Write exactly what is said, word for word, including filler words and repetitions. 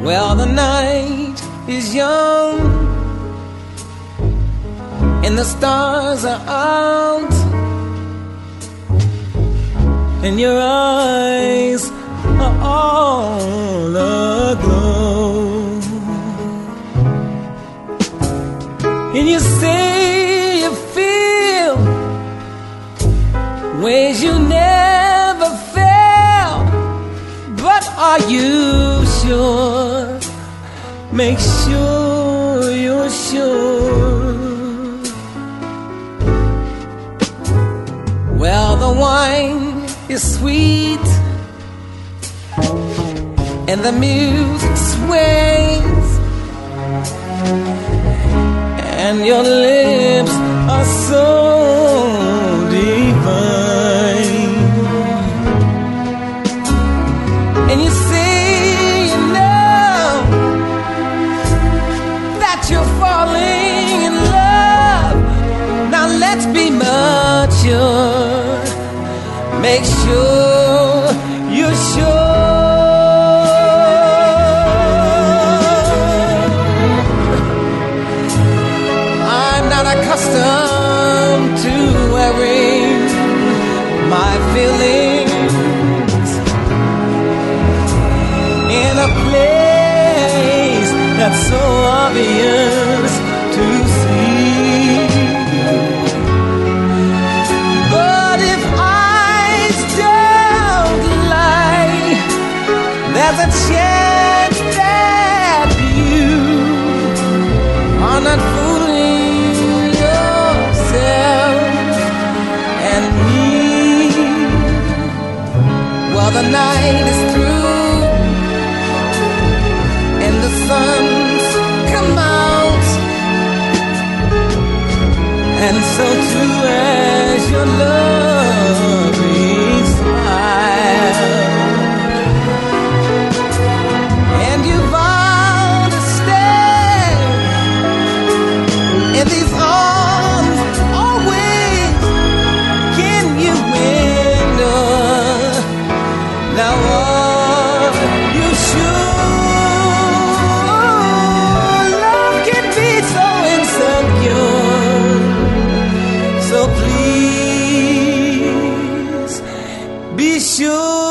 Well, the night is young and the stars are out, and your eyes are all aglow, and you say you feel ways you never felt, but are you sure? Make sure you're sure. Well, the wine is sweet and the music sways, and your lips are so divine, and you say you know that you're falling in love. Now let's be mature. Make sure you're sure. I'm not accustomed to wearing my feelings in a place that's so obvious to see. But if eyes don't lie, there's a chance that you are not fooling yourself and me. Well, the night is through and the sun's come out, and so too has your loving smile, and you vowed to stay in these arms always. Can you endure? Now are you sure? Love can be so insecure, so please be sure.